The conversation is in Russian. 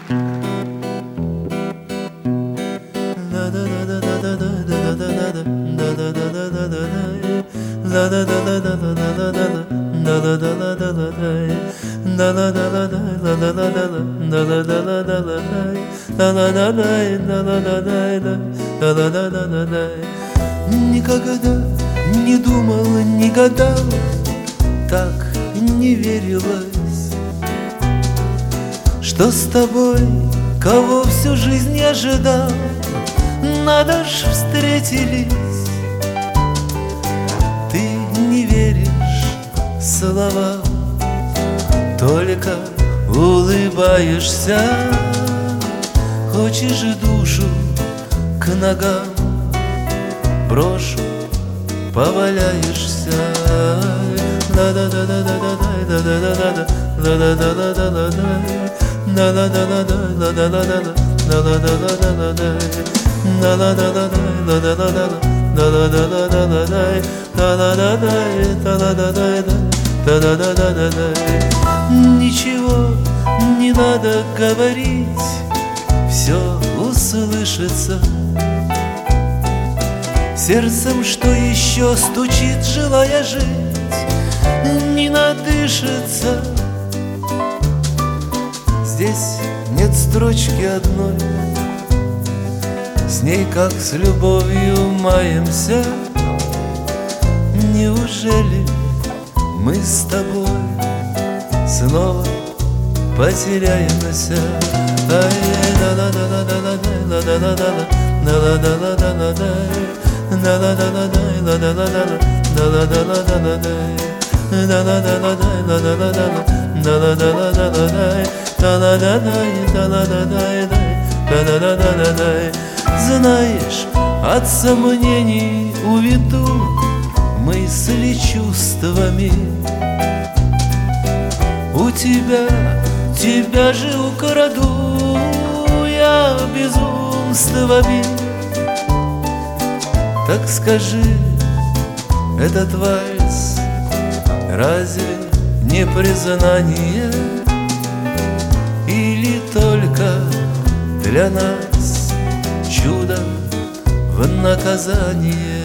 Никогда не думал, не гадал, так не верилось, что с тобой, кого всю жизнь не ожидал, надо ж встретились. Ты не веришь словам, только улыбаешься. Хочешь душу к ногам брошу, поваляешься. Ничего не надо говорить, все услышится. Сердцем, что еще стучит, желая жить, не надышится. Здесь нет строчки одной, с ней как с любовью маемся. Неужели мы с тобой снова потеряемся? Знаешь, от сомнений уведу мысли чувствами. У тебя же украду я безумствами. Так скажи, этот вальс разве не признание? Или только для нас чудо в наказание?